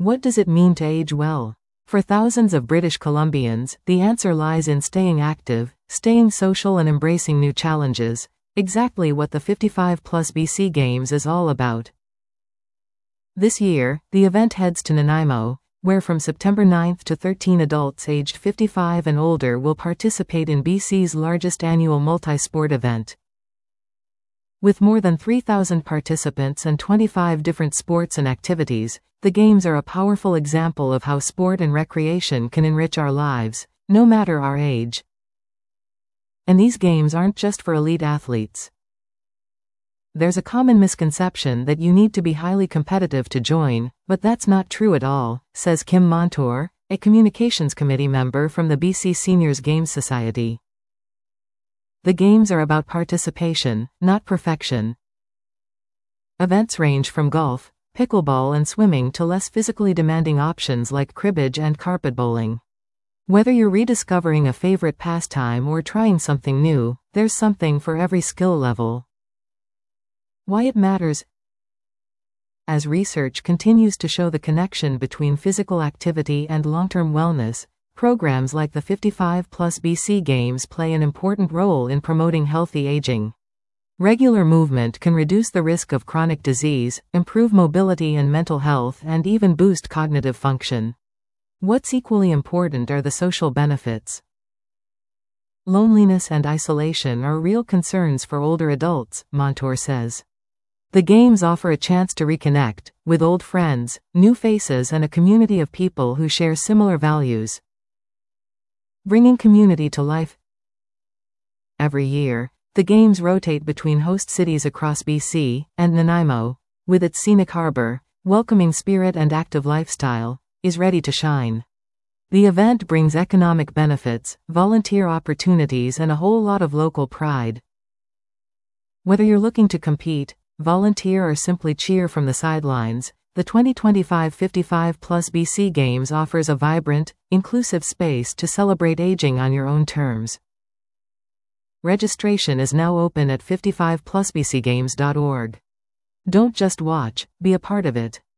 What does it mean to age well? For thousands of British Columbians, the answer lies in staying active, staying social and embracing new challenges, exactly what the 55+ BC Games is all about. This year, the event heads to Nanaimo, where from September 9 to 13 adults aged 55 and older will participate in BC's largest annual multi-sport event. With more than 3,000 participants and 25 different sports and activities, the Games are a powerful example of how sport and recreation can enrich our lives, no matter our age. And these Games aren't just for elite athletes. There's a common misconception that you need to be highly competitive to join, but that's not true at all, says Kim Montour, a communications committee member from the BC Seniors Games Society. The Games are about participation, not perfection. Events range from golf, pickleball and swimming to less physically demanding options like cribbage and carpet bowling. Whether you're rediscovering a favorite pastime or trying something new, there's something for every skill level. Why it matters? As research continues to show the connection between physical activity and long-term wellness, programs like the 55+ BC Games play an important role in promoting healthy aging. Regular movement can reduce the risk of chronic disease, improve mobility and mental health, and even boost cognitive function. What's equally important are the social benefits. Loneliness and isolation are real concerns for older adults, Montour says. The Games offer a chance to reconnect with old friends, new faces, and a community of people who share similar values. Bringing community to life. Every year, the Games rotate between host cities across BC, and Nanaimo, with its scenic harbor, welcoming spirit and active lifestyle, is ready to shine. The event brings economic benefits, volunteer opportunities, and a whole lot of local pride. Whether you're looking to compete, volunteer, or simply cheer from the sidelines, the 2025 55+ BC Games offers a vibrant, inclusive space to celebrate aging on your own terms. Registration is now open at 55plusbcgames.org. Don't just watch, be a part of it.